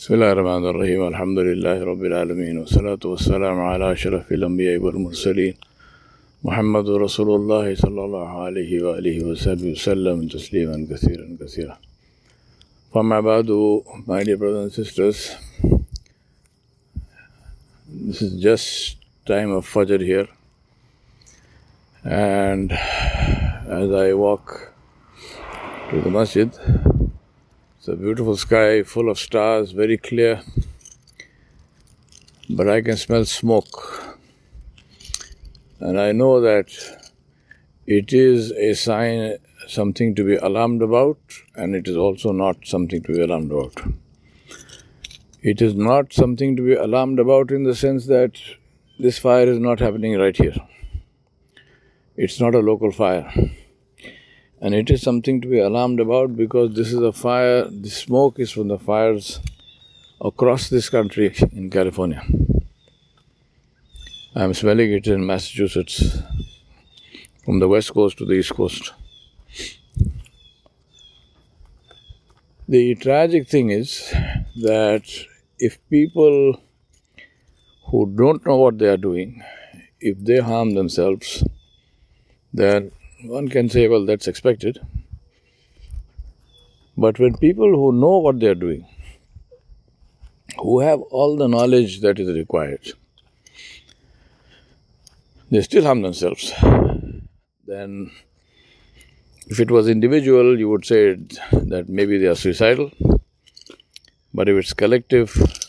بسم الله الرحمن الرحيم الحمد لله رب العالمين والصلاة والسلام على أشرف الأنبياء والمرسلين محمد رسول الله صلى الله عليه وآله وسلم تسليما كثيرا. فما بعد, my dear brothers and sisters, this is just time of Fajr here, and as I walk to the masjid, it's a beautiful sky, full of stars, very clear, but I can smell smoke. And I know that it is a sign, something to be alarmed about, and it is also not something to be alarmed about. It is not something to be alarmed about in the sense that this fire is not happening right here. It's not a local fire. And it is something to be alarmed about because this is a fire, the smoke is from the fires across this country in California. I'm smelling it in Massachusetts, from the west coast to the east coast. The tragic thing is that if people who don't know what they are doing, if they harm themselves, then one can say, well, that's expected. But when people who know what they are doing, who have all the knowledge that is required, they still harm themselves, then if it was individual, you would say that maybe they are suicidal. But if it's collective,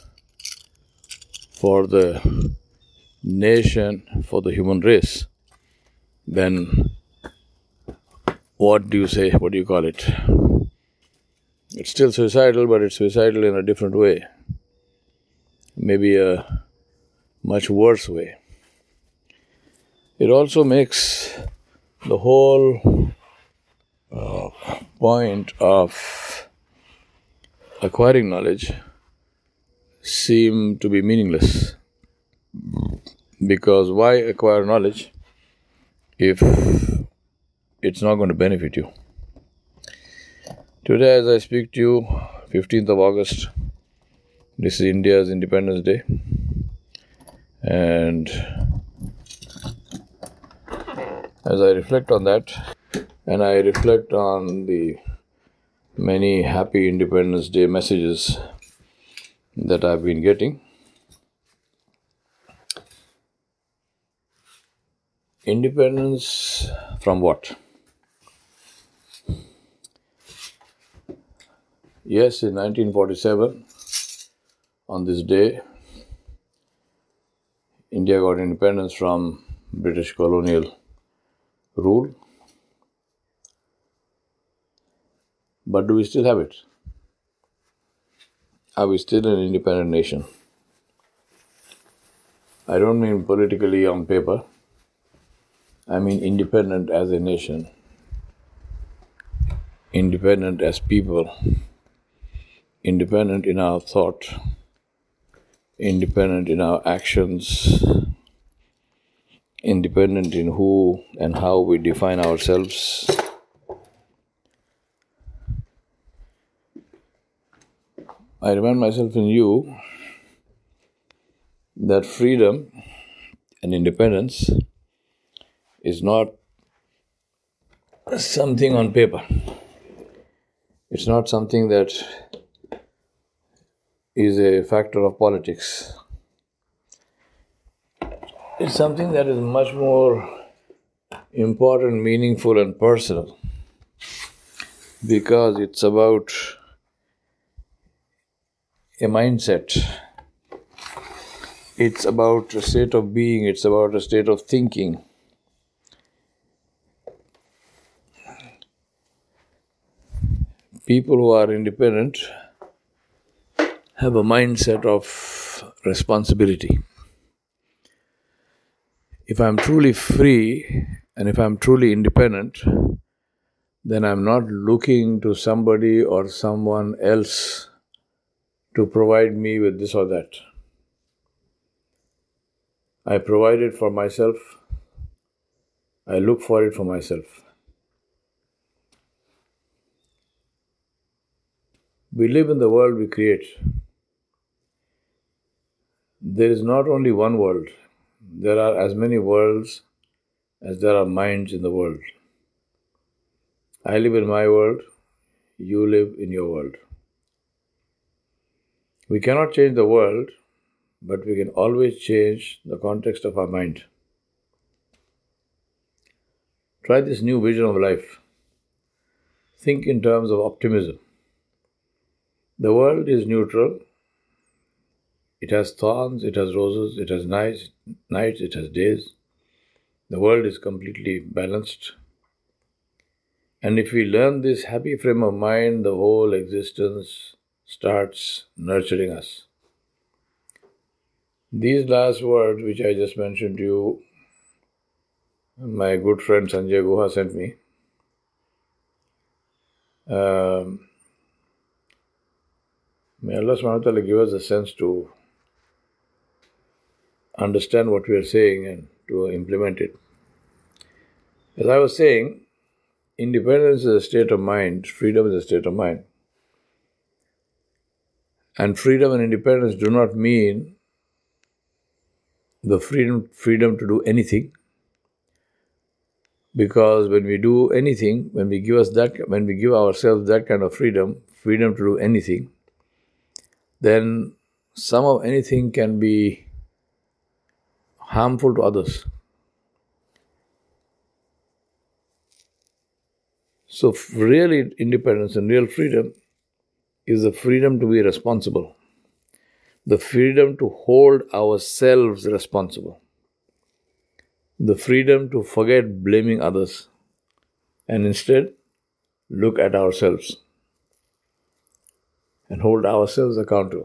for the nation, for the human race, then what do you say? What do you call it? It's still suicidal, but it's suicidal in a different way. Maybe a much worse way. It also makes the whole point of acquiring knowledge seem to be meaningless. Because why acquire knowledge if it's not going to benefit you? Today, as I speak to you, 15th of August, this is India's Independence Day. And as I reflect on that, and I reflect on the many happy Independence Day messages that I've been getting, independence from what? Yes, in 1947, on this day, India got independence from British colonial rule. But do we still have it? Are we still an independent nation? I don't mean politically on paper. I mean independent as a nation, independent as people, independent in our thought, independent in our actions, independent in who and how we define ourselves. I remind myself and you that freedom and independence is not something on paper. It's not something that is a factor of politics. It's something that is much more important, meaningful, and personal, because it's about a mindset. It's about a state of being. It's about a state of thinking. People who are independent have a mindset of responsibility. If I'm truly free and if I'm truly independent, then I'm not looking to somebody or someone else to provide me with this or that. I provide it for myself. I look for it for myself. We live in the world we create. There is not only one world. There are as many worlds as there are minds in the world. I live in my world. You live in your world. We cannot change the world, but we can always change the context of our mind. Try this new vision of life. Think in terms of optimism. The world is neutral. It has thorns, it has roses, it has nights, it has days. The world is completely balanced. And if we learn this happy frame of mind, the whole existence starts nurturing us. These last words, which I just mentioned to you, my good friend Sanjay Guha sent me. May Allah subhanahu wa ta'ala give us a sense to understand what we are saying and to implement it. As I was saying, independence is a state of mind, freedom is a state of mind. And freedom and independence do not mean the freedom to do anything. Because when we do anything, when we give ourselves that kind of freedom to do anything, then some of anything can be harmful to others. So real independence and real freedom is the freedom to be responsible, the freedom to hold ourselves responsible, the freedom to forget blaming others and instead look at ourselves and hold ourselves accountable.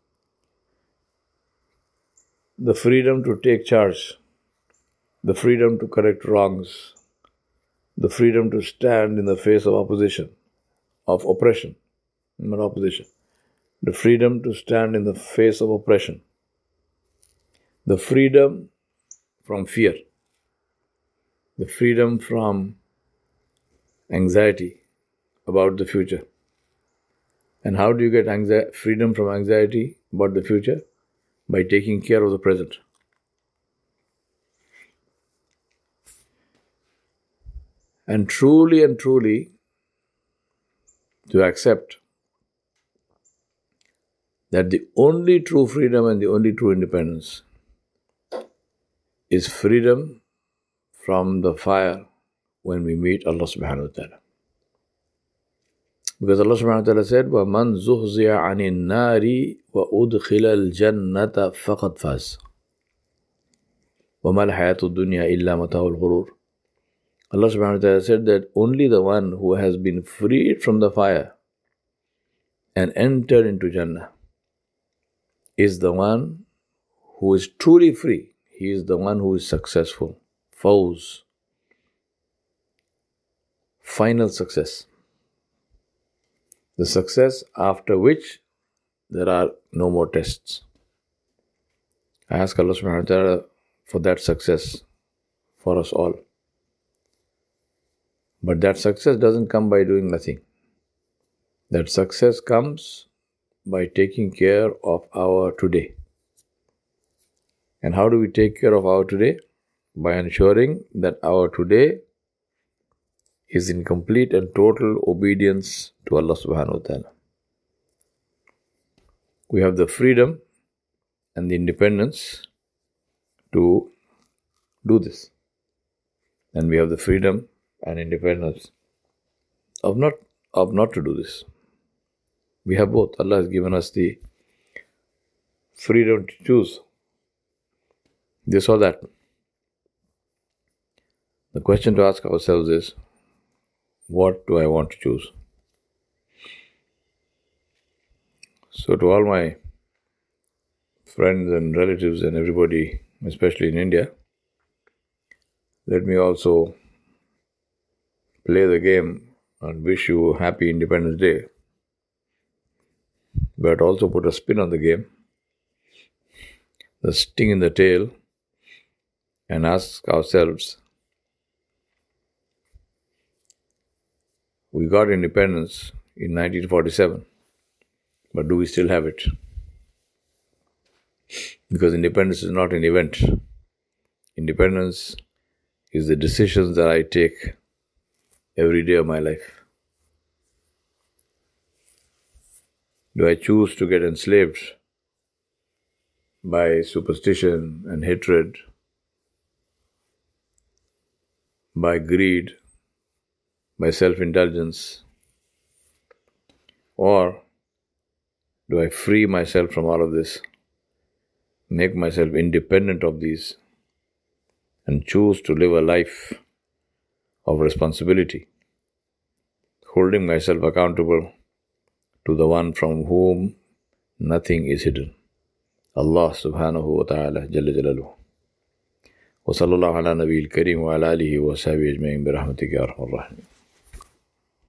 The freedom to take charge, the freedom to correct wrongs, the freedom to stand in the face of opposition, of oppression, not opposition. The freedom to stand in the face of oppression. The freedom from fear. The freedom from anxiety about the future. And how do you get freedom from anxiety about the future? By taking care of the present. And truly to accept that the only true freedom and the only true independence is freedom from the fire when we meet Allah subhanahu wa ta'ala. Because Allah subhanahu wa ta'ala said, وَمَنْ زُحْزِيَ عَنِ النَّارِ وَأُدْخِلَ الْجَنَّةَ فَقَدْ فَازَ وَمَا الْحَيَاةُ الدُّنْيَا إِلَّا مَتَاعُ الْغُرُورِ. Allah subhanahu wa ta'ala said that only the one who has been freed from the fire and entered into Jannah is the one who is truly free. He is the one who is successful. Fawz. Final success. The success after which there are no more tests. I ask Allah subhanahu wa ta'ala for that success for us all. But that success doesn't come by doing nothing. That success comes by taking care of our today. And how do we take care of our today? By ensuring that our today is in complete and total obedience to Allah subhanahu wa ta'ala. We have the freedom and the independence to do this. And we have the freedom and independence of not to do this. We have both. Allah has given us the freedom to choose this or that. The question to ask ourselves is, what do I want to choose? So to all my friends and relatives and everybody, especially in India, let me also play the game and wish you a happy Independence Day. But also put a spin on the game, the sting in the tail, and ask ourselves, we got independence in 1947, but do we still have it? Because independence is not an event. Independence is the decisions that I take every day of my life. Do I choose to get enslaved by superstition and hatred, by greed, by self-indulgence? Or do I free myself from all of this, make myself independent of these, and choose to live a life of responsibility, holding myself accountable to the one from whom nothing is hidden, Allah subhanahu wa ta'ala jalla jalaluhu. Wa sallallahu ala nabiyil kareem wa ala alihi wa sahbihi ajma'in bi rahmatika ya arhamar rahimin.